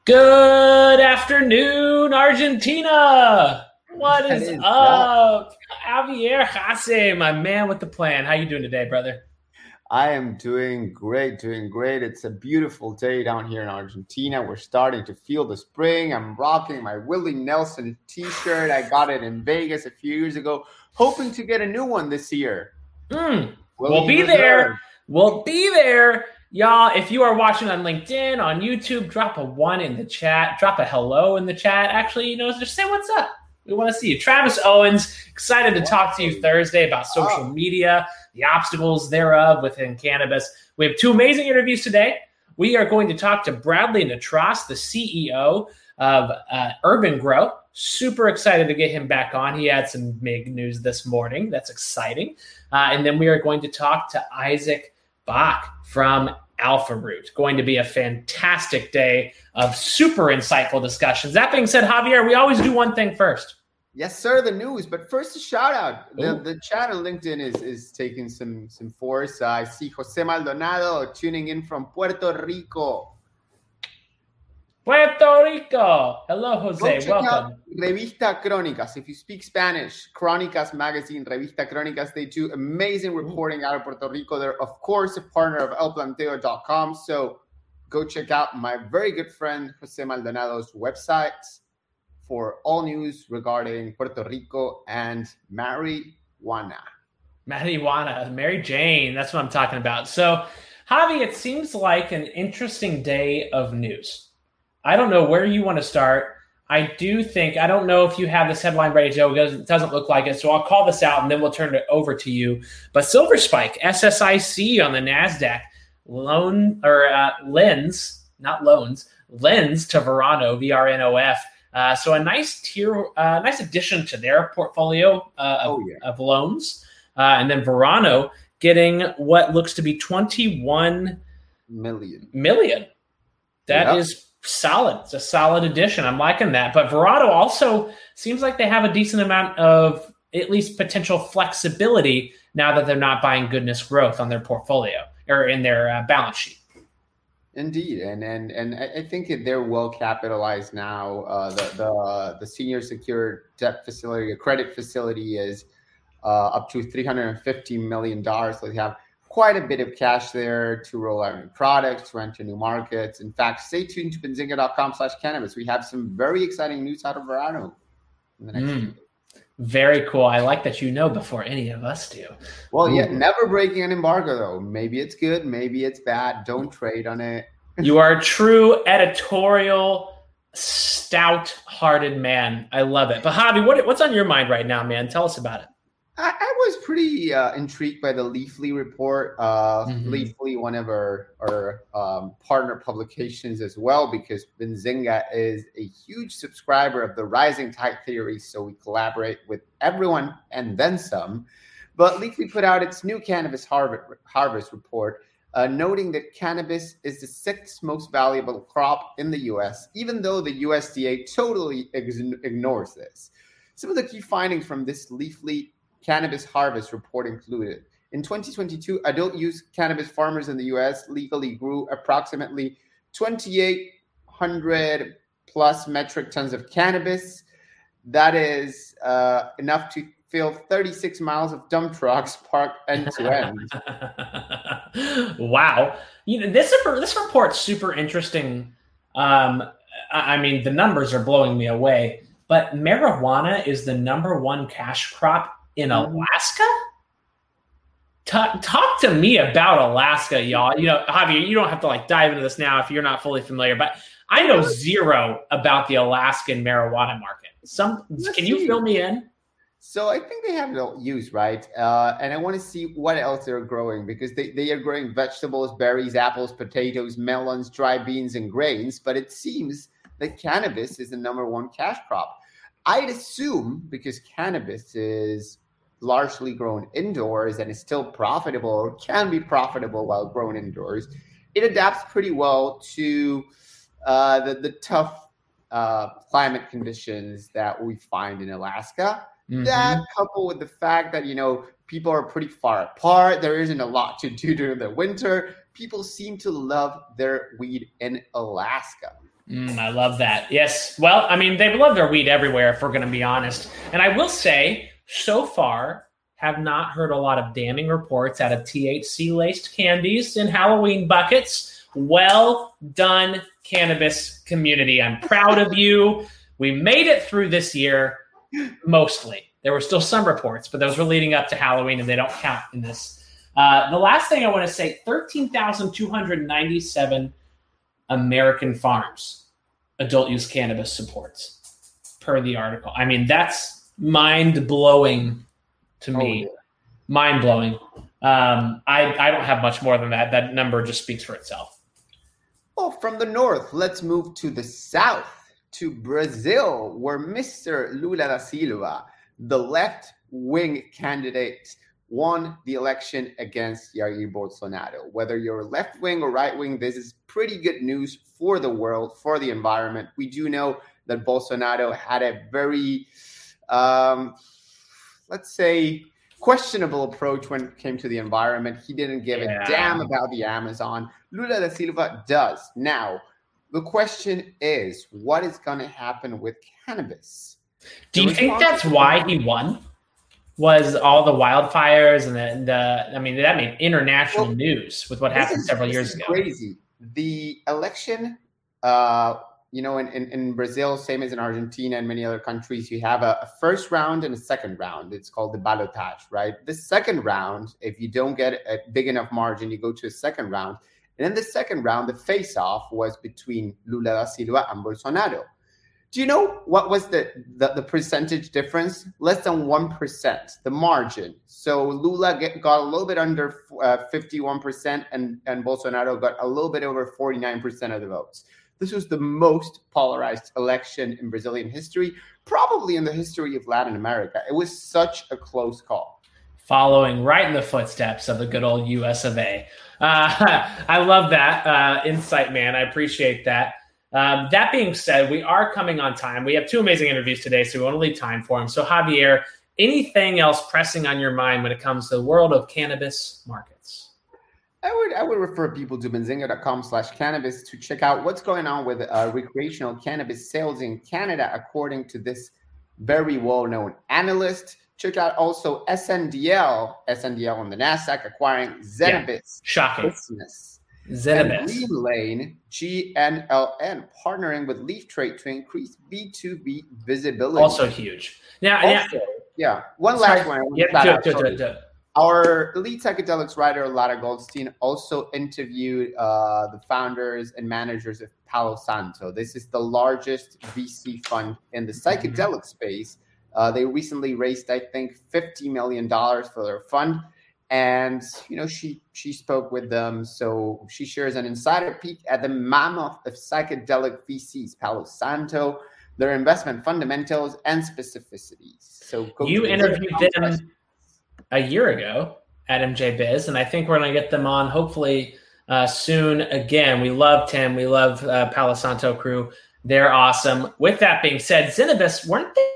Good afternoon, Argentina. What is up? Javier Hase, my man with the plan. How you doing today, brother? I am doing great. It's a beautiful day down here in Argentina. We're starting to feel the spring. I'm rocking my Willie Nelson t-shirt. I got it in Vegas a few years ago, hoping to get a new one this year. We'll be there. We'll be there. Y'all, if you are watching on LinkedIn, on YouTube, drop a 1 in the chat. Drop a hello in the chat. Actually, just say what's up. We want to see you. Travis Owens, excited to talk to you Thursday about social media, the obstacles thereof within cannabis. We have 2 amazing interviews today. We are going to talk to Bradley Nattrass, the CEO of Urban Grow. Super excited to get him back on. He had some big news this morning. That's exciting. And then we are going to talk to Isaac Bach from Alpha Root. Going to be a fantastic day of super insightful discussions. That being said, Javier, we always do one thing first. Yes, sir, the news. But first, a shout out. The chat on LinkedIn is taking some force. I see Jose Maldonado tuning in from Puerto Rico. Puerto Rico. Hello, Jose. Welcome. Revista Crónicas. If you speak Spanish, Crónicas magazine, Revista Crónicas, they do amazing reporting out of Puerto Rico. They're, of course, a partner of elplanteo.com. So go check out my very good friend Jose Maldonado's website for all news regarding Puerto Rico and marijuana. Marijuana, Mary Jane. That's what I'm talking about. So, Javi, it seems like an interesting day of news. I don't know where you want to start. I don't know if you have this headline ready to go because it doesn't look like it. So I'll call this out and then we'll turn it over to you. But Silver Spike, SSIC on the NASDAQ, lends to Verano, VRNOF. So a nice addition to their portfolio of loans. And then Verano getting what looks to be 21 million. That is solid. It's a solid addition. I'm liking that. But Verano also seems like they have a decent amount of at least potential flexibility now that they're not buying goodness growth on their portfolio or in their balance sheet. Indeed, and I think they're well capitalized now. The senior secured debt facility, a credit facility, is up to $350 million. So they have quite a bit of cash there to roll out new products, to enter new markets. In fact, stay tuned to benzinga.com/cannabis. We have some very exciting news out of Verano in the next few days. Very cool. I like that you know before any of us do. Well, yeah, never breaking an embargo, though. Maybe it's good, maybe it's bad. Don't trade on it. You are a true editorial, stout-hearted man. I love it. But Javi, what's on your mind right now, man? Tell us about it. I was pretty intrigued by the Leafly report. Leafly, one of our partner publications as well, because Benzinga is a huge subscriber of the Rising Tide theory, so we collaborate with everyone and then some. But Leafly put out its new cannabis harvest report, noting that cannabis is the 6th most valuable crop in the U.S., even though the USDA totally ignores this. Some of the key findings from this Leafly cannabis harvest report included: in 2022, adult use cannabis farmers in the U.S. legally grew approximately 2,800 plus metric tons of cannabis. That is enough to fill 36 miles of dump trucks parked end to end. Wow. This report's super interesting. I mean, the numbers are blowing me away, but marijuana is the number 1 cash crop in Alaska? Talk to me about Alaska, y'all. Javier, you don't have to dive into this now if you're not fully familiar, but I know zero about the Alaskan marijuana market. Can you fill me in? So I think they have adult use, right? And I want to see what else they're growing, because they are growing vegetables, berries, apples, potatoes, melons, dry beans, and grains. But it seems that cannabis is the number 1 cash crop. I'd assume, because cannabis is largely grown indoors and is still profitable, or can be profitable while grown indoors, it adapts pretty well to the tough climate conditions that we find in Alaska. That, coupled with the fact that, people are pretty far apart, there isn't a lot to do during the winter, people seem to love their weed in Alaska. I love that. Yes. Well, I mean, they love their weed everywhere, if we're going to be honest. And I will say, so far, have not heard a lot of damning reports out of THC-laced candies in Halloween buckets. Well done, cannabis community. I'm proud of you. We made it through this year, mostly. There were still some reports, but those were leading up to Halloween, and they don't count in this. The last thing I want to say, 13,297 American farms adult use cannabis supports per the article. I mean, that's mind-blowing to me. Yeah. Mind-blowing. I don't have much more than that. That number just speaks for itself. Well, from the north, let's move to the south, to Brazil, where Mr. Lula da Silva, the left-wing candidate, won the election against Jair Bolsonaro. Whether you're left-wing or right-wing, this is pretty good news for the world, for the environment. We do know that Bolsonaro had a very, let's say, questionable approach when it came to the environment. He didn't give a damn about the Amazon. Lula da Silva does. Now, the question is, what is going to happen with cannabis? Do you think that's why he won? Was all the wildfires and I mean, that made international news with what happened several years ago. Crazy. The election, in Brazil, same as in Argentina and many other countries, you have a first round and a second round. It's called the ballotage, right? The second round, if you don't get a big enough margin, you go to a second round. And in the second round, the face-off was between Lula da Silva and Bolsonaro. Do you know what was the percentage difference? Less than 1%, the margin. So Lula got a little bit under 51%, and Bolsonaro got a little bit over 49% of the votes. This was the most polarized election in Brazilian history, probably in the history of Latin America. It was such a close call. Following right in the footsteps of the good old US of A. I love that insight, man. I appreciate that. That being said, we are coming on time. We have two amazing interviews today, so we want to leave time for them. So, Javier, anything else pressing on your mind when it comes to the world of cannabis markets? I would refer people to benzinga.com/cannabis to check out what's going on with recreational cannabis sales in Canada, according to this very well-known analyst. Check out also SNDL on the NASDAQ acquiring Zenabis. Yeah, shocking. Business. Zenabis. Green Lane, GNLN, partnering with Leaf Trade to increase B2B visibility. Also huge. Now, one last one. Our lead psychedelics writer, Lara Goldstein, also interviewed the founders and managers of Palo Santo. This is the largest VC fund in the psychedelic space. They recently raised, I think, $50 million for their fund. And, she spoke with them. So she shares an insider peek at the mammoth of psychedelic VCs, Palo Santo, their investment fundamentals and specificities. So you interviewed them a year ago at MJ Biz, and I think we're going to get them on hopefully soon again. We love Tim. We love Palo Santo crew. They're awesome. With that being said, Zenabis, weren't they?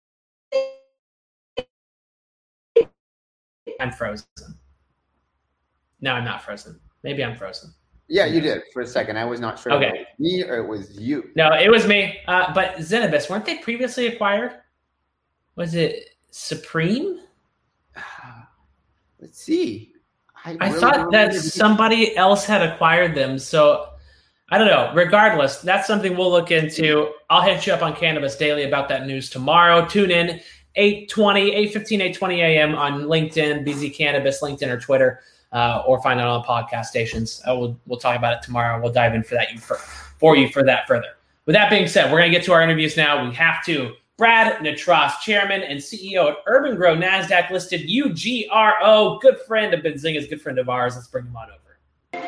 I'm frozen. No, I'm not frozen. Maybe I'm frozen. Yeah, you did for a second. I was not sure okay. If it was me or it was you. No, it was me. But Zenabis, weren't they previously acquired? Was it Supreme? Let's see. I thought that somebody else had acquired them. So I don't know. Regardless, that's something we'll look into. I'll hit you up on Cannabis Daily about that news tomorrow. Tune in 8:20 a.m. on LinkedIn, BZ Cannabis, LinkedIn or Twitter, or find it on podcast stations. We'll talk about it tomorrow. We'll dive in for that further. With that being said, we're going to get to our interviews now. We have to. Brad Nattrass, Chairman and CEO at Urban Grow, NASDAQ listed UGRO, good friend of Benzinga's, good friend of ours. Let's bring him on over.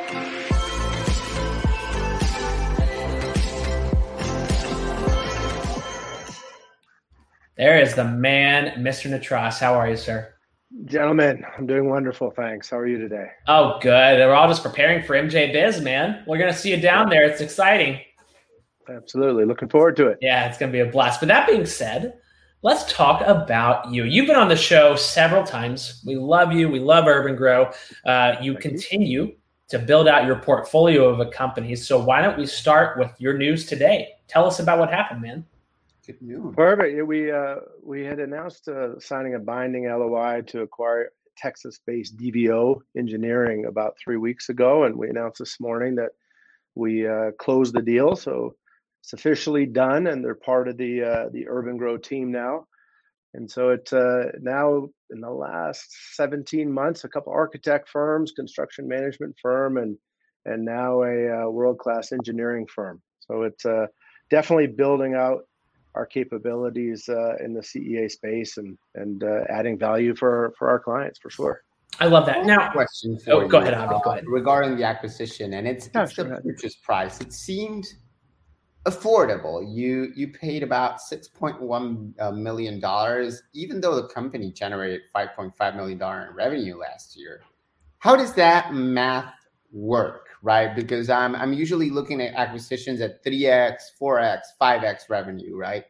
There is the man, Mr. Nattrass. How are you, sir? Gentlemen, I'm doing wonderful. Thanks. How are you today? Oh, good. We're all just preparing for MJ Biz, man. We're going to see you down there. It's exciting. Absolutely. Looking forward to it. Yeah, it's going to be a blast. But that being said, let's talk about you. You've been on the show several times. We love you. We love Urban Grow. You continue to build out your portfolio of companies. So why don't we start with your news today? Tell us about what happened, man. Good news. Perfect. We had announced signing a binding LOI to acquire Texas-based DVO Engineering about 3 weeks ago, and we announced this morning that we closed the deal. So it's officially done, and they're part of the urban-gro team now. And so it now in the last 17 months, a couple architect firms, construction management firm, and now a world-class engineering firm. So it's definitely building out our capabilities in the CEA space and adding value for our clients for sure. I love that. Now, question for you. Go ahead, Avi. Go ahead. Regarding the acquisition, and it's the purchase price. It seemed affordable. You paid about $6.1 million, even though the company generated $5.5 million in revenue last year. How does that math work, right? Because I'm usually looking at acquisitions at 3x, 4x, 5x revenue, right?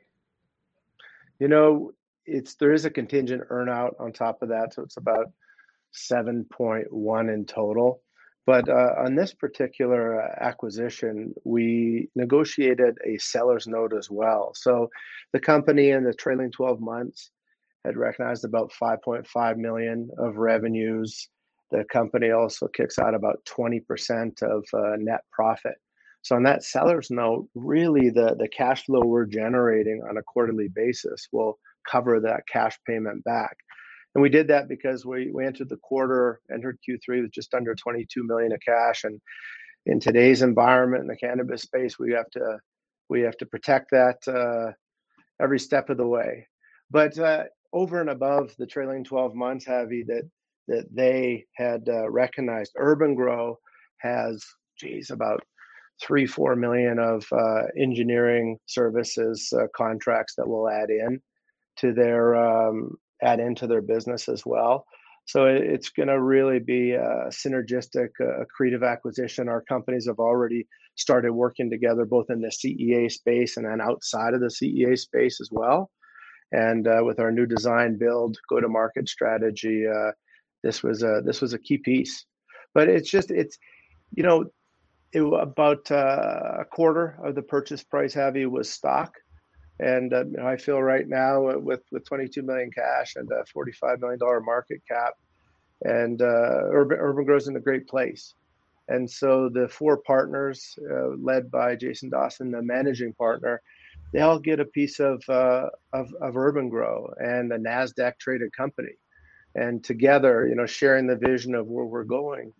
There is a contingent earnout on top of that, so it's about 7.1 in total. But on this particular acquisition, we negotiated a seller's note as well. So the company in the trailing 12 months had recognized about 5.5 million of revenues. The company also kicks out about 20% of net profit. So on that seller's note, really the cash flow we're generating on a quarterly basis will cover that cash payment back. And we did that because we entered Q3 with just under 22 million of cash. And in today's environment in the cannabis space, we have to protect that every step of the way. But over and above the trailing 12 months, Javi, that they had recognized, urban-gro has about 3-4 million of engineering services contracts that will add into their business as well. So it's going to really be a synergistic, accretive acquisition. Our companies have already started working together, both in the CEA space and then outside of the CEA space as well. And with our new design, build, go-to-market strategy, this was a key piece. But about a quarter of the purchase price, Javi, was stock. And I feel right now with 22 million cash and a $45 million market cap, and urban-gro's in a great place. And so the four partners, led by Jason Dawson, the managing partner, they all get a piece of urban-gro and a NASDAQ traded company. And together, sharing the vision of where we're going,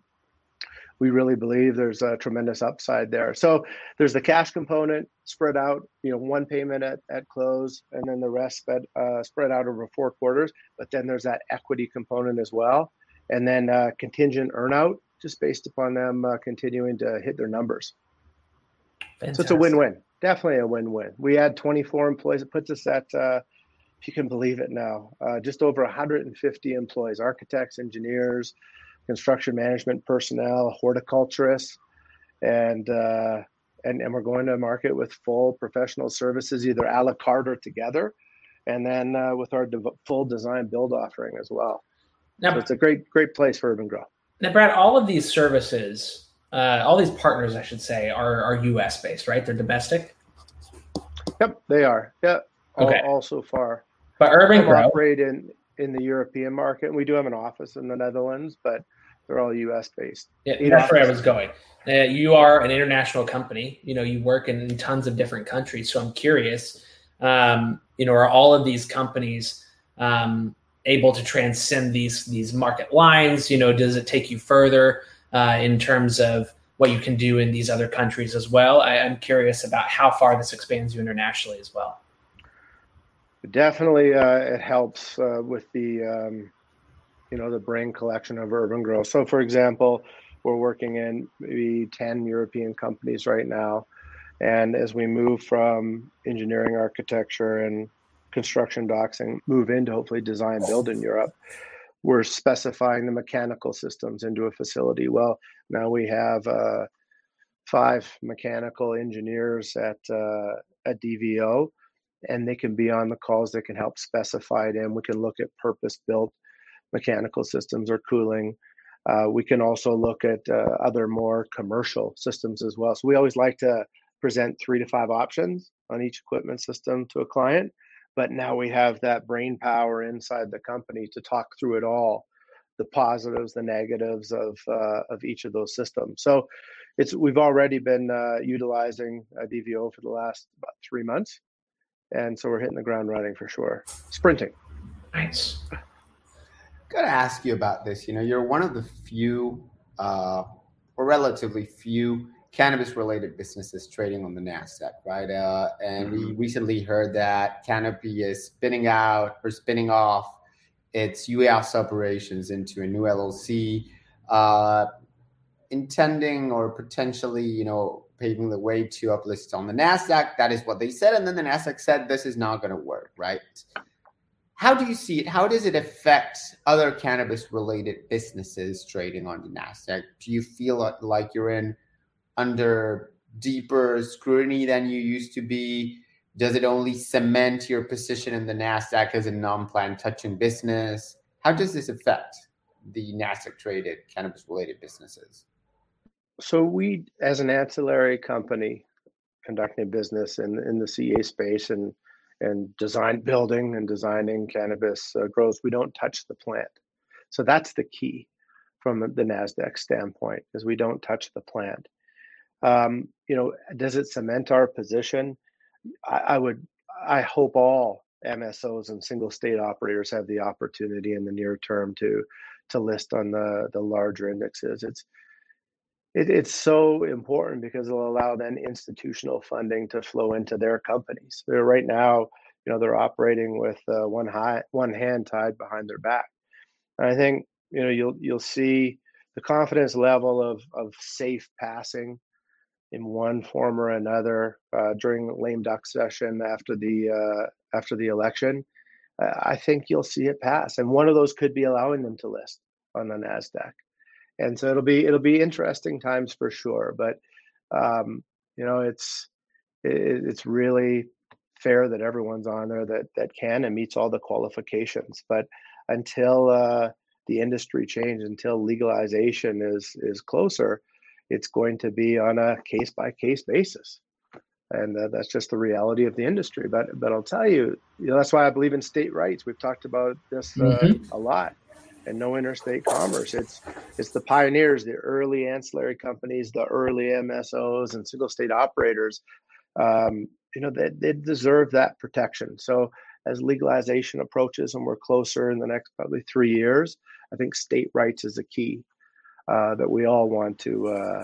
we really believe there's a tremendous upside there. So there's the cash component spread out, one payment at close, and then the rest spread out over 4 quarters. But then there's that equity component as well, and then contingent earnout just based upon them continuing to hit their numbers. Fantastic. So it's a win-win, definitely a win-win. We had 24 employees. It puts us at, if you can believe it now, just over 150 employees, architects, engineers, construction management personnel, horticulturists, and we're going to market with full professional services, either a la carte or together, and then with our full design build offering as well. Now, so it's a great place for urban-gro. Now, Brad, all of these services, all these partners, I should say, are U.S. based, right? They're domestic. Yep, they are. Yeah, okay. All so far. But urban-gro operate in the European market, and we do have an office in the Netherlands, but they're all U.S. based. Yeah, that's where I was going. You are an international company. You work in tons of different countries. So I'm curious, are all of these companies able to transcend these market lines? Does it take you further in terms of what you can do in these other countries as well? I'm curious about how far this expands you internationally as well. Definitely, it helps with the the brain collection of urban-gro. So, for example, we're working in maybe 10 European companies right now. And as we move from engineering, architecture, and construction docs and move into hopefully design build in Europe, we're specifying the mechanical systems into a facility. Well, now we have 5 mechanical engineers at DVO, and they can be on the calls. They can help specify it in. We can look at purpose-built mechanical systems or cooling We can also look at other more commercial systems as well. So we always like to present 3 to 5 options on each equipment system to a client. But now we have that brain power inside the company to talk through it all, the positives, the negatives of each of those systems. So we've already been utilizing DVO for the last about 3 months. And so we're hitting the ground running for sure. Sprinting. Nice. Got to ask you about this. You're one of the few, or relatively few, cannabis-related businesses trading on the NASDAQ, right? And we recently heard that Canopy is spinning off its U.S. operations into a new LLC, intending or potentially, paving the way to uplist on the NASDAQ. That is what they said. And then the NASDAQ said this is not going to work, right? How do you see it? How does it affect other cannabis-related businesses trading on the NASDAQ? Do you feel like you're under deeper scrutiny than you used to be? Does it only cement your position in the NASDAQ as a non-plant touching business? How does this affect the NASDAQ-traded cannabis-related businesses? So we, as an ancillary company, conducting business in the CA space and building and designing cannabis grows, we don't touch the plant. So that's the key from the NASDAQ standpoint, is we don't touch the plant. Does it cement our position? I hope all MSOs and single state operators have the opportunity in the near term to list on the larger indexes. It's so important because it'll allow then institutional funding to flow into their companies. Right now, they're operating with one hand tied behind their back. And I think you'll see the confidence level of safe passing in one form or another during the lame duck session after the election. I think you'll see it pass, and one of those could be allowing them to list on the NASDAQ. And so it'll be interesting times for sure. But it's really fair that everyone's on there that can and meets all the qualifications. But until the industry change, until legalization is closer, it's going to be on a case by case basis. And that's just the reality of the industry. But I'll tell you, that's why I believe in state rights. We've talked about this a lot. And no interstate commerce. It's the pioneers, the early ancillary companies, the early MSOs and single state operators. They deserve that protection. So as legalization approaches and we're closer in the next probably 3 years, I think state rights is a key that we all want to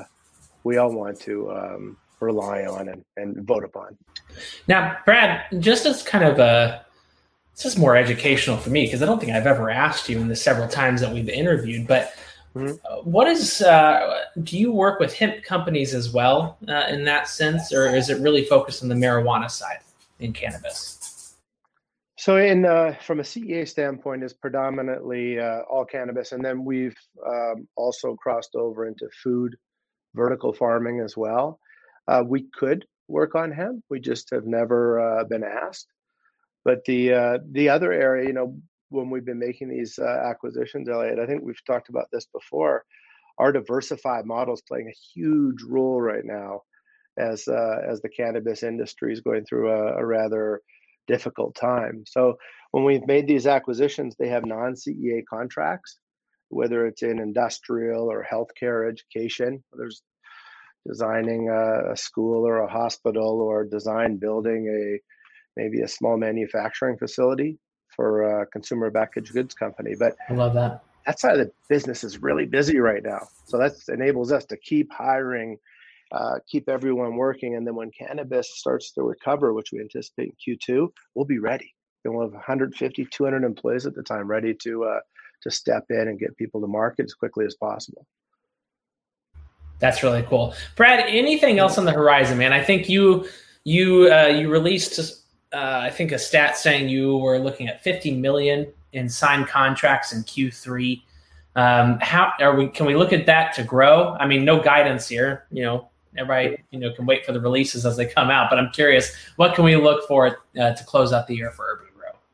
rely on and vote upon. Now, Brad, just as kind of this is more educational for me because I don't think I've ever asked you in the several times that we've interviewed, but what is, do you work with hemp companies as well in that sense, or is it really focused on the marijuana side in cannabis? So from a CEA standpoint, it's predominantly all cannabis. And then we've also crossed over into food, vertical farming as well. We could work on hemp. We just have never been asked. But the other area, when we've been making these acquisitions, Elliot, I think we've talked about this before, our diversified model is playing a huge role right now as the cannabis industry is going through a rather difficult time. So when we've made these acquisitions, they have non-CEA contracts, whether it's in industrial or healthcare education. There's designing a school or a hospital, or building maybe a small manufacturing facility for a consumer packaged goods company. But I love that. That side of the business is really busy right now. So that enables us to keep hiring, keep everyone working. And then when cannabis starts to recover, which we anticipate in Q2, we'll be ready. And we'll have 150, 200 employees at the time ready to step in and get people to market as quickly as possible. That's really cool. Brad, anything else on the horizon, man? I think you released I think a stat saying you were looking at 50 million in signed contracts in Q3. Can we look at that to grow? I mean, no guidance here, everybody, can wait for the releases as they come out, but I'm curious, what can we look for to close out the year for Urban Grow?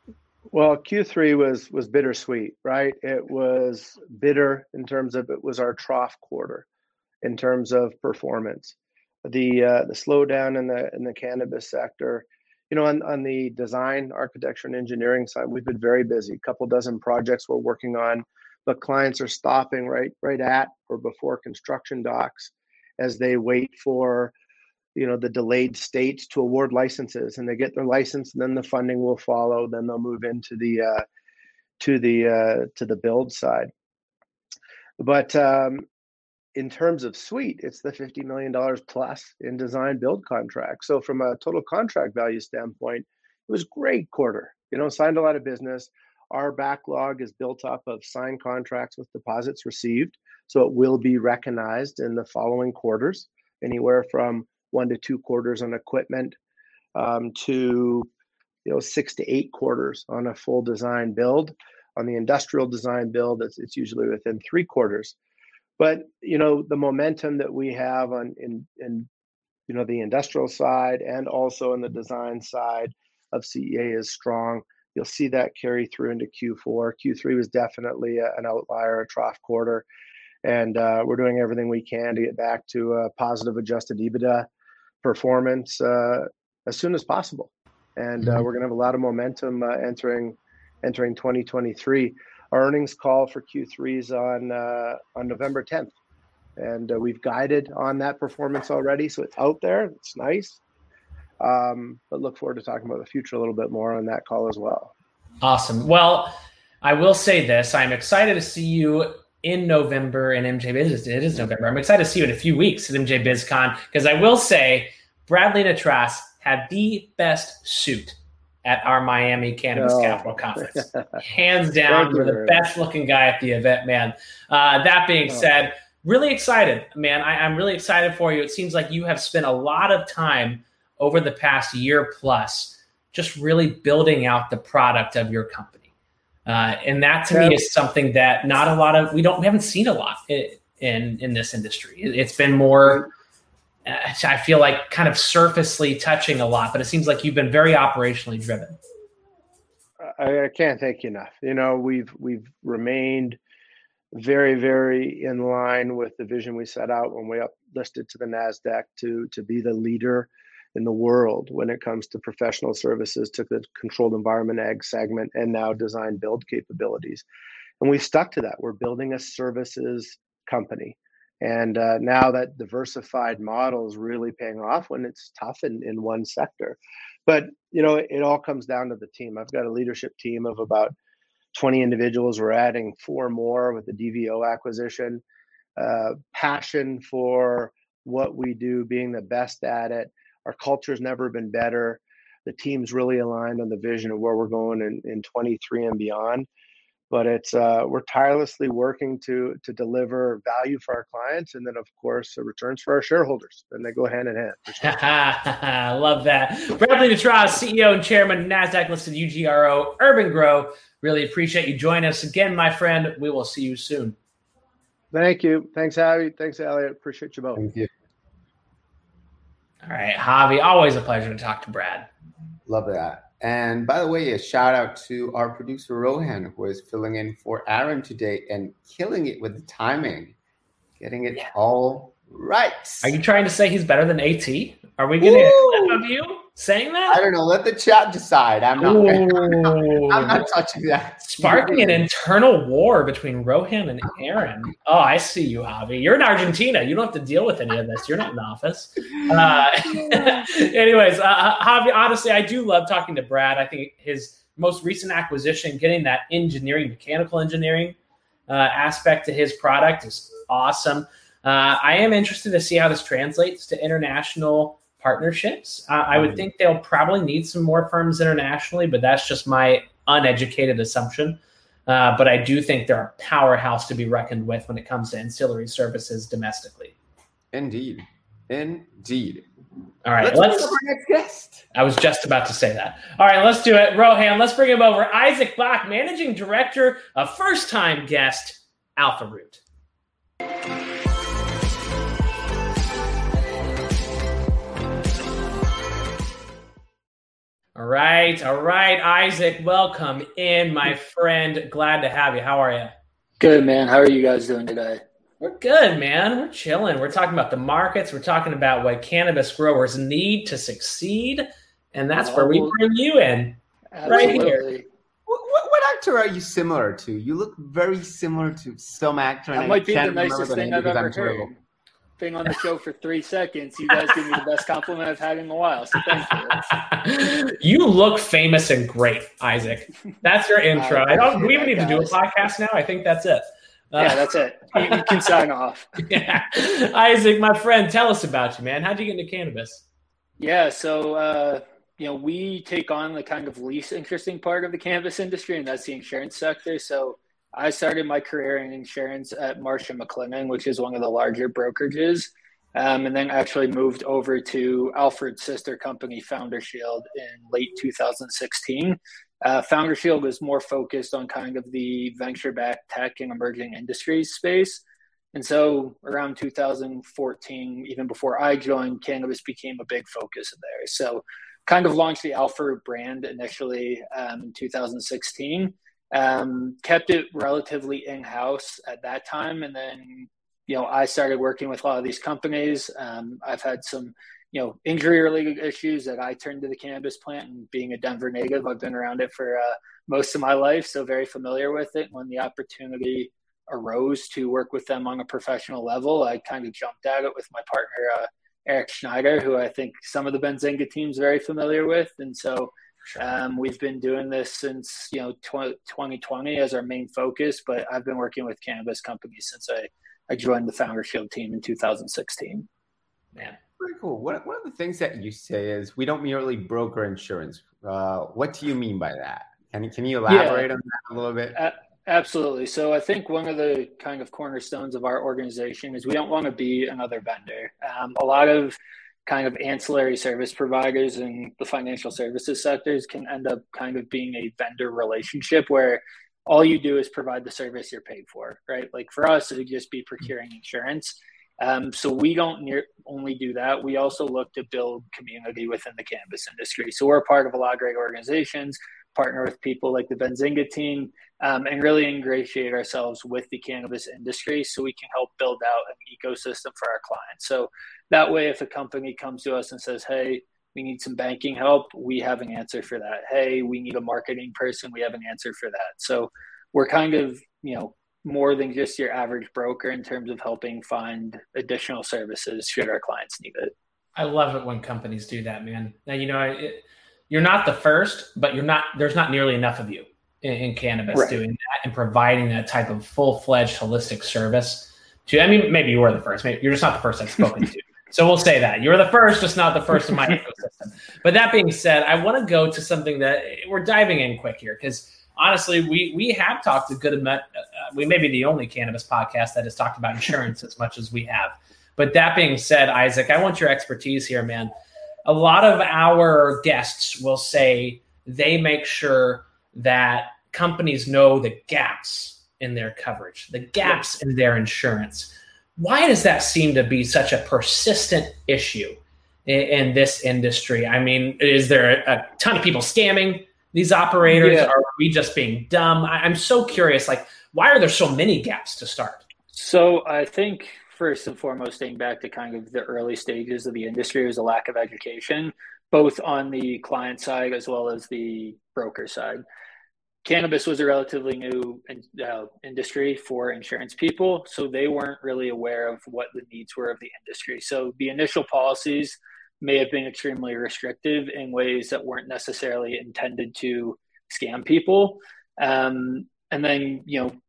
Well, Q3 was bittersweet, right? It was bitter in terms of it was our trough quarter in terms of performance. The slowdown in the cannabis sector, on the design, architecture, and engineering side, we've been very busy. A couple dozen projects we're working on, but clients are stopping right at or before construction docks as they wait for the delayed states to award licenses, and they get their license, and then the funding will follow. Then they'll move into the to the build side. But in terms of suite, it's the $50 million plus in design build contracts. So from a total contract value standpoint, it was a great quarter. Signed a lot of business. Our backlog is built up of signed contracts with deposits received, so it will be recognized in the following quarters, anywhere from 1 to 2 quarters on equipment, to 6 to 8 quarters on a full design build. On the industrial design build, it's usually within 3 quarters. But the momentum that we have in the industrial side and also in the design side of CEA is strong. You'll see that carry through into Q4. Q3 was definitely an outlier, a trough quarter, and we're doing everything we can to get back to a positive adjusted EBITDA performance as soon as possible. And we're going to have a lot of momentum entering 2023. Our earnings call for Q3 is on November 10th, and we've guided on that performance already, so it's out there. It's nice, but look forward to talking about the future a little bit more on that call as well. Awesome. Well, I will say this: I'm excited to see you in November in MJ Biz. It is November. I'm excited to see you in a few weeks at MJ BizCon, because I will say Bradley Nattrass had the best suit at our Miami Cannabis Capital Conference. Hands down, you're the best looking guy at the event, man. That being said, really excited, man. I'm really excited for you. It seems like you have spent a lot of time over the past year plus just really building out the product of your company. And that to me is something that not a lot of, we haven't seen a lot in this industry. It's been more, I feel like, kind of surfacely touching a lot, but it seems like you've been very operationally driven. I can't thank you enough. We've remained very, very in line with the vision we set out when we uplisted to the NASDAQ to be the leader in the world when it comes to professional services, to the controlled environment ag segment, and now design build capabilities. And we've stuck to that. We're building a services company. And now that diversified model is really paying off when it's tough in one sector. But, it all comes down to the team. I've got a leadership team of about 20 individuals. We're adding 4 more with the DVO acquisition. Passion for what we do, being the best at it. Our culture's never been better. The team's really aligned on the vision of where we're going in 23 and beyond. But it's we're tirelessly working to deliver value for our clients, and then of course returns for our shareholders, and they go hand in hand. Sure. I love that. Bradley Nattrass, CEO and Chairman, NASDAQ listed UGRO Urban Grow. Really appreciate you joining us again, my friend. We will see you soon. Thank you. Thanks, Javi. Thanks, Elliot. Appreciate you both. Thank you. All right, Javi. Always a pleasure to talk to Brad. Love that. And by the way, a shout out to our producer, Rohan, who is filling in for Aaron today and killing it with the timing, getting it all right. Are you trying to say he's better than AT? Are we going to get a clip of you saying that? I don't know. Let the chat decide. I'm not touching that. Sparking an internal war between Rohan and Aaron. Oh, I see you, Javi. You're in Argentina. You don't have to deal with any of this. You're not in office. Anyways, Javi, honestly, I do love talking to Brad. I think his most recent acquisition, getting that mechanical engineering aspect to his product is awesome. I am interested to see how this translates to international partnerships. I would think they'll probably need some more firms internationally, but that's just my uneducated assumption. But I do think they're a powerhouse to be reckoned with when it comes to ancillary services domestically. Indeed. All right, let's go to our next guest. I was just about to say that. All right, let's do it. Rohan, let's bring him over. Isaac Bach, Managing Director, a first-time guest, Alpha Root. All right. Isaac, welcome in, my friend. Glad to have you. How are you? Good, man. How are you guys doing today? We're good, man. We're chilling. We're talking about the markets. We're talking about what cannabis growers need to succeed. And that's where we bring you in. Absolutely. Right here. What actor are you similar to? You look very similar to some actor. That might be the nicest thing I've ever heard. Being on the show for 3 seconds, you guys give me the best compliment I've had in a while. So thank you. You look famous and great, Isaac. That's your intro. Do we even need to do a podcast now? I think that's it. Yeah, that's it. You can sign off. Yeah. Isaac, my friend, tell us about you, man. How'd you get into cannabis? Yeah, so we take on the kind of least interesting part of the cannabis industry, and that's the insurance sector. So I started my career in insurance at Marsh & McLennan, which is one of the larger brokerages, and then actually moved over to Alfred's sister company, FounderShield, in late 2016. FounderShield was more focused on kind of the venture-backed tech and emerging industries space. And so around 2014, even before I joined, cannabis became a big focus there. So kind of launched the Alfred brand initially in 2016. Kept it relatively in-house at that time. And then, I started working with a lot of these companies. I've had some, injury-related issues that I turned to the cannabis plant, and being a Denver native, I've been around it for most of my life, so very familiar with it. When the opportunity arose to work with them on a professional level, I kind of jumped at it with my partner, Eric Schneider, who I think some of the Benzinga team's very familiar with. And so we've been doing this since 2020 as our main focus, but I've been working with cannabis companies since I joined the FounderShield team in 2016. Man, very cool. One of the things that you say is we don't merely broker insurance. What do you mean by that? Can you elaborate on that a little bit? Absolutely. So I think one of the kind of cornerstones of our organization is we don't want to be another vendor. A lot of kind of ancillary service providers in the financial services sectors can end up kind of being a vendor relationship where all you do is provide the service you're paid for, right? Like for us, it would just be procuring insurance. So we don't only do that. We also look to build community within the cannabis industry. So we're a part of a lot of great organizations, partner with people like the Benzinga team, and really ingratiate ourselves with the cannabis industry so we can help build out an ecosystem for our clients. So that way, if a company comes to us and says, hey, we need some banking help, we have an answer for that. Hey, we need a marketing person, we have an answer for that. So we're kind of, more than just your average broker in terms of helping find additional services should our clients need it. I love it when companies do that, man. Now, you're not the first, but there's not nearly enough of you in cannabis doing that and providing that type of full-fledged holistic service maybe you were the first. Maybe you're just not the first I've spoken to. So we'll say that you're the first, just not the first in my ecosystem. But that being said, I want to go to something that we're diving in quick here, because honestly, we have talked a good amount. We may be the only cannabis podcast that has talked about insurance as much as we have. But that being said, Isaac, I want your expertise here, man. A lot of our guests will say they make sure that companies know the gaps in their coverage, the gaps in their insurance. Why does that seem to be such a persistent issue in this industry? I mean, is there a ton of people scamming these operators? Yeah. Are we just being dumb? I'm so curious, why are there so many gaps to start? So I think first and foremost, staying back to kind of the early stages of the industry, there's a lack of education, both on the client side as well as the broker side. Cannabis was a relatively new industry for insurance people, so they weren't really aware of what the needs were of the industry. So the initial policies may have been extremely restrictive in ways that weren't necessarily intended to scam people. And then,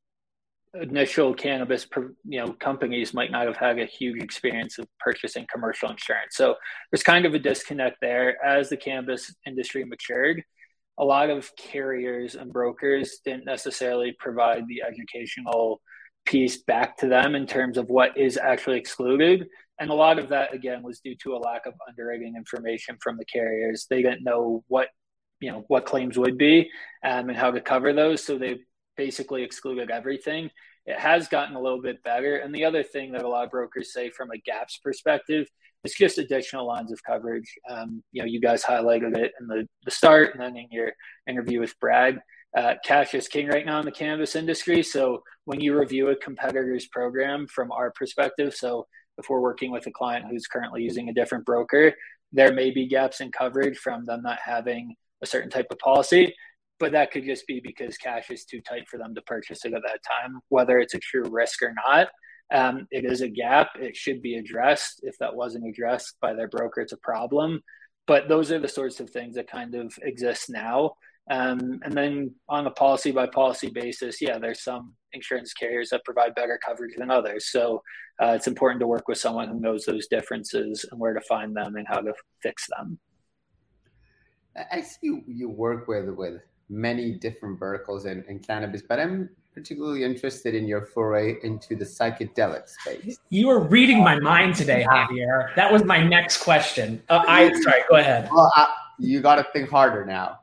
initial cannabis, companies might not have had a huge experience of purchasing commercial insurance. So there's kind of a disconnect there. As the cannabis industry matured, a lot of carriers and brokers didn't necessarily provide the educational piece back to them in terms of what is actually excluded. And a lot of that, again, was due to a lack of underwriting information from the carriers. They didn't know what claims would be and how to cover those. So they basically excluded everything. It has gotten a little bit better. And the other thing that a lot of brokers say from a gaps perspective it's just additional lines of coverage. You guys highlighted it in the start and then in your interview with Brad. Cash is king right now in the cannabis industry. So when you review a competitor's program from our perspective, so if we're working with a client who's currently using a different broker, there may be gaps in coverage from them not having a certain type of policy, but that could just be because cash is too tight for them to purchase it at that time, whether it's a true risk or not. It is a gap. It should be addressed. If that wasn't addressed by their broker, it's a problem. But those are the sorts of things that kind of exist now. And then on a policy by policy basis, there's some insurance carriers that provide better coverage than others. So it's important to work with someone who knows those differences and where to find them and how to fix them. I see you work with many different verticals in cannabis, but I'm particularly interested in your foray into the psychedelic space. You are reading my mind today, Javier. That was my next question. Sorry, go ahead. Well, you got to think harder now.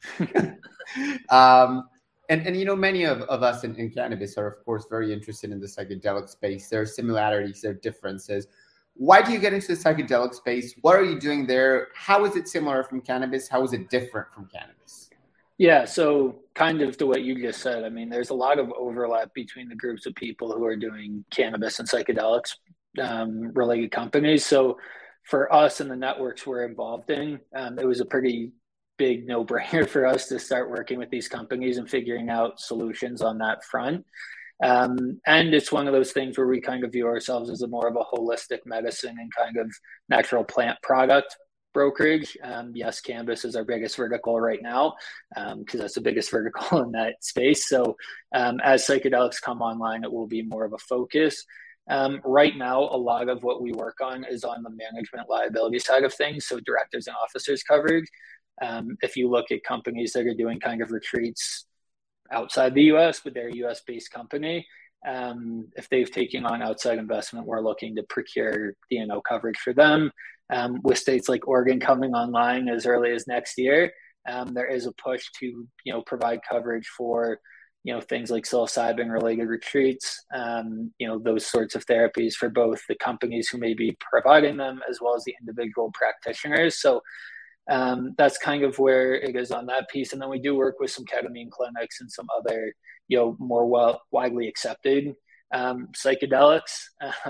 And many of us in cannabis are, of course, very interested in the psychedelic space. There are similarities, there are differences. Why do you get into the psychedelic space? What are you doing there? How is it similar from cannabis? How is it different from cannabis? Yeah, so kind of to what you just said. I mean, there's a lot of overlap between the groups of people who are doing cannabis and psychedelics related companies. So for us and the networks we're involved in, it was a pretty big no-brainer for us to start working with these companies and figuring out solutions on that front. And it's one of those things where we kind of view ourselves as more of a holistic medicine and kind of natural plant product brokerage. Yes, cannabis is our biggest vertical right now because that's the biggest vertical in that space. So as psychedelics come online, it will be more of a focus. Right now, a lot of what we work on is on the management liability side of things, so directors and officers coverage. If you look at companies that are doing kind of retreats outside the U.S., but they're a U.S.-based company, if they've taken on outside investment, we're looking to procure D&O coverage for them. With states like Oregon coming online as early as next year, there is a push to provide coverage for things like psilocybin-related retreats, those sorts of therapies for both the companies who may be providing them as well as the individual practitioners. So that's kind of where it is on that piece. And then we do work with some ketamine clinics and some other, more widely accepted psychedelics,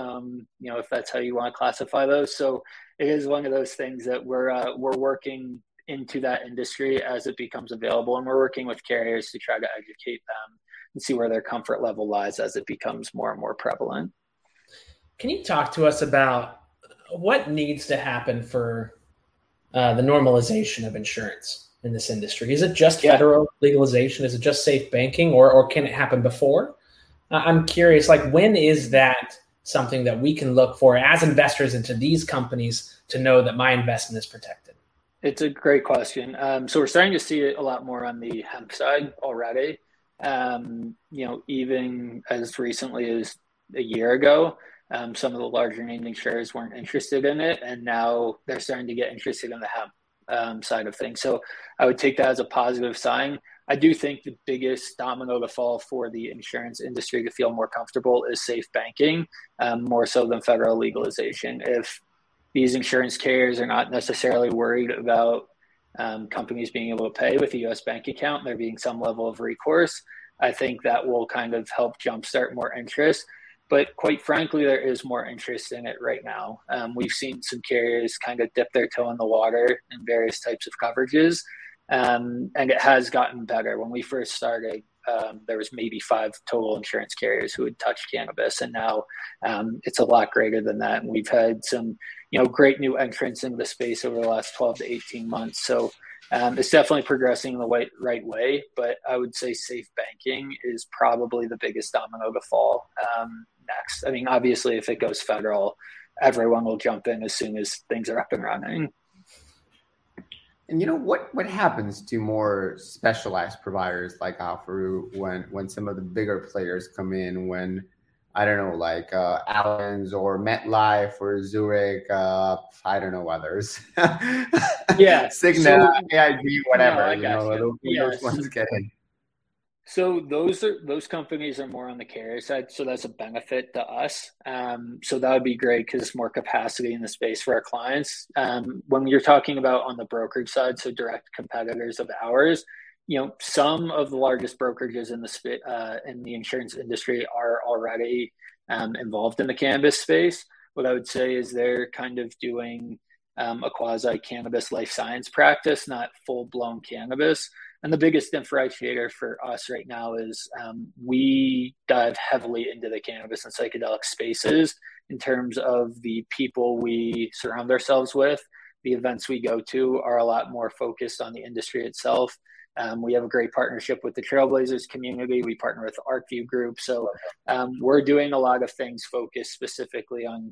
if that's how you want to classify those. So it is one of those things that we're working into that industry as it becomes available. And we're working with carriers to try to educate them and see where their comfort level lies as it becomes more and more prevalent. Can you talk to us about what needs to happen for the normalization of insurance in this industry? Is it just federal legalization? Is it just safe banking, or can it happen before? I'm curious, when is that something that we can look for as investors into these companies to know that my investment is protected? It's a great question. So we're starting to see it a lot more on the hemp side already. Even as recently as a year ago, some of the larger named insurers weren't interested in it, and now they're starting to get interested in the hemp side of things. So I would take that as a positive sign. I do think the biggest domino to fall for the insurance industry to feel more comfortable is safe banking, more so than federal legalization. If these insurance carriers are not necessarily worried about companies being able to pay with a U.S. bank account, there being some level of recourse, I think that will kind of help jumpstart more interest. But quite frankly, there is more interest in it right now. We've seen some carriers kind of dip their toe in the water in various types of coverages, and it has gotten better. When we first started, there was maybe 5 total insurance carriers who had touched cannabis, and now it's a lot greater than that. And we've had some, great new entrants into the space over the last 12 to 18 months. So it's definitely progressing in the right way, but I would say safe banking is probably the biggest domino to fall next. I mean, obviously, if it goes federal, everyone will jump in as soon as things are up and running. And what happens to more specialized providers like Alpharoot when some of the bigger players come in, when, I don't know, like Allianz or MetLife or Zurich, I don't know others. Yeah. Cigna, AIG, whatever, those ones get in. So those companies are more on the carrier side, so that's a benefit to us. So that would be great because it's more capacity in the space for our clients. When you're talking about on the brokerage side, so direct competitors of ours, some of the largest brokerages in the insurance industry are already involved in the cannabis space. What I would say is they're kind of doing a quasi cannabis life science practice, not full blown cannabis. And the biggest differentiator for us right now is we dive heavily into the cannabis and psychedelic spaces in terms of the people we surround ourselves with. The events we go to are a lot more focused on the industry itself. We have a great partnership with the Trailblazers community. We partner with the ArcView Group. So we're doing a lot of things focused specifically on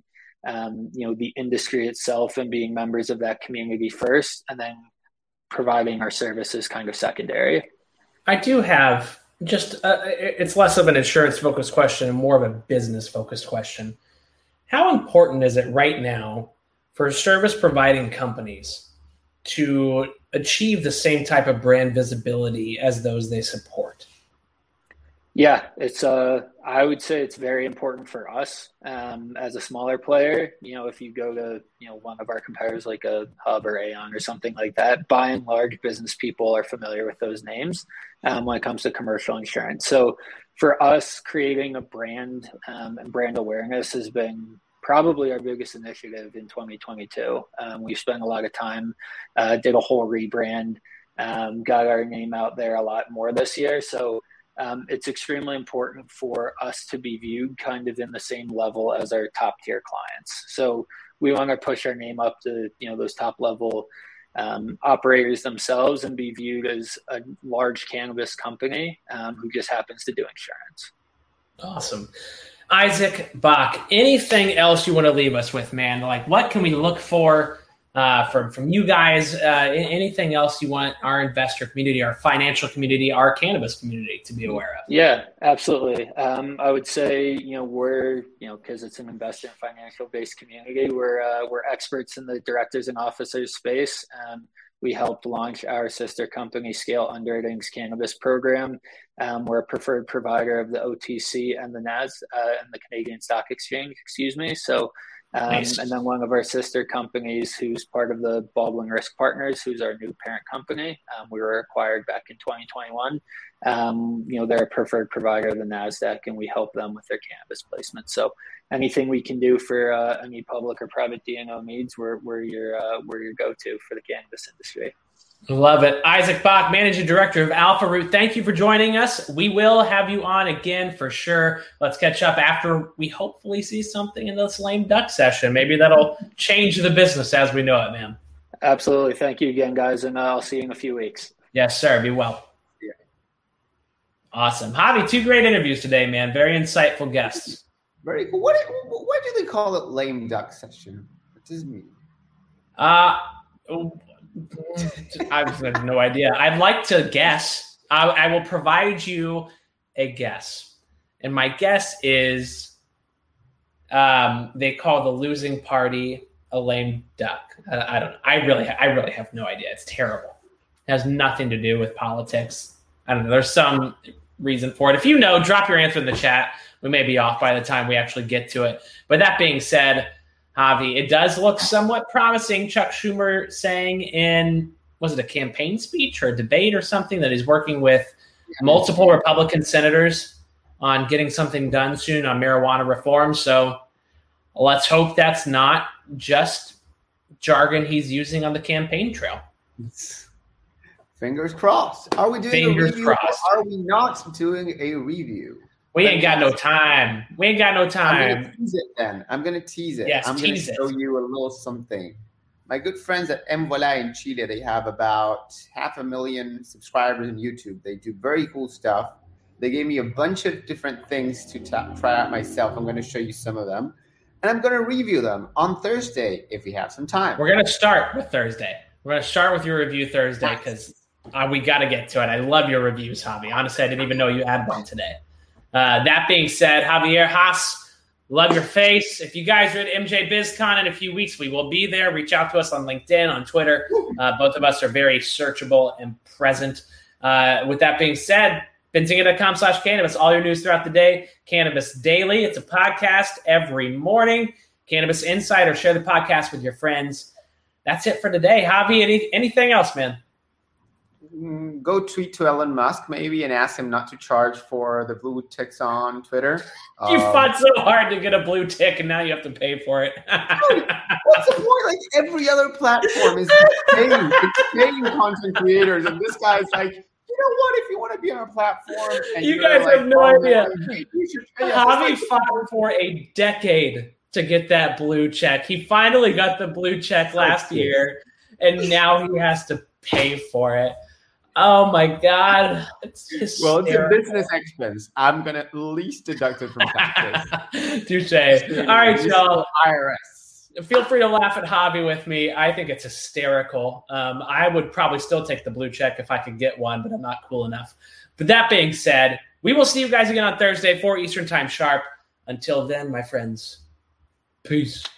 the industry itself and being members of that community first, and then providing our services kind of secondary. I do have just it's less of an insurance focused question and more of a business focused question. How important is it right now for service providing companies to achieve the same type of brand visibility as those they support? Yeah, it's I would say it's very important for us as a smaller player. If you go to one of our competitors like a Hub or Aon or something like that, by and large, business people are familiar with those names when it comes to commercial insurance. So for us, creating a brand and brand awareness has been probably our biggest initiative in 2022. We spent a lot of time, did a whole rebrand, got our name out there a lot more this year. So it's extremely important for us to be viewed kind of in the same level as our top tier clients. So we want to push our name up to, those top level operators themselves and be viewed as a large cannabis company who just happens to do insurance. Awesome. Isaac Bach, anything else you want to leave us with, man? Like, what can we look for from you guys? Anything else you want our investor community, our financial community, our cannabis community to be aware of? Yeah, absolutely. I would say, we're, because it's an investor and financial based community, we're experts in the directors and officers space. We helped launch our sister company, Scale Underwriting's cannabis program. We're a preferred provider of the OTC and the NAS and the Canadian Stock Exchange, So, nice. And then one of our sister companies who's part of the Baldwin Risk Partners, who's our new parent company. We were acquired back in 2021. They're a preferred provider of the NASDAQ, and we help them with their cannabis placement. So anything we can do for any public or private D&O needs, we're your go-to for the cannabis industry. Love it. Isaac Bach, Managing Director of Alpha Root. Thank you for joining us. We will have you on again for sure. Let's catch up after we hopefully see something in this lame duck session. Maybe that'll change the business as we know it, man. Absolutely. Thank you again, guys, and I'll see you in a few weeks. Yes, sir. Be well. Yeah. Awesome. Javi, 2 great interviews today, man. Very insightful guests. Very cool. Why do they call it lame duck session? What does it mean? I have no idea. I'd like to guess. I will provide you a guess. And my guess is they call the losing party a lame duck. I don't know. I really have no idea. It's terrible. It has nothing to do with politics. I don't know. There's some reason for it. If you know, drop your answer in the chat. We may be off by the time we actually get to it. But that being said, Javi, it does look somewhat promising. Chuck Schumer saying in, was it a campaign speech or a debate or something, that he's working with multiple Republican senators on getting something done soon on marijuana reform. So let's hope that's not just jargon he's using on the campaign trail. Fingers crossed. Are we doing a review or are we not doing a review? We ain't got no time. I'm going to tease it then. I'm going to tease it. Yes, I'm going to show you a little something. My good friends at Envola in Chile, they have about 500,000 subscribers on YouTube. They do very cool stuff. They gave me a bunch of different things to try out myself. I'm going to show you some of them. And I'm going to review them on Thursday if we have some time. We're going to start with Thursday. We're going to start with your review Thursday because we got to get to it. I love your reviews, Javi. Honestly, I didn't even know you had one today. That being said, Javier Haas, love your face. If you guys are at MJ BizCon in a few weeks, we will be there. Reach out to us on LinkedIn, on Twitter. Both of us are very searchable and present. With that being said, benzinga.com/cannabis. All your news throughout the day. Cannabis Daily. It's a podcast every morning. Cannabis Insider. Share the podcast with your friends. That's it for today. Javi, anything else, man? Go tweet to Elon Musk maybe and ask him not to charge for the blue ticks on Twitter. You fought so hard to get a blue tick, and now you have to pay for it. What's the point? Like every other platform is paying content creators, and this guy's like, you know what? If you want to be on our platform, and you guys have no idea. Javi fought like, for a decade to get that blue check. He finally got the blue check last year, and now he has to pay for it. Oh my God. It's hysterical. Well, it's a business expense. I'm going to at least deduct it from taxes. Touche. All right, y'all. IRS. Feel free to laugh at Javi with me. I think it's hysterical. I would probably still take the blue check if I could get one, but I'm not cool enough. But that being said, we will see you guys again on Thursday, 4 Eastern time sharp. Until then, my friends, peace.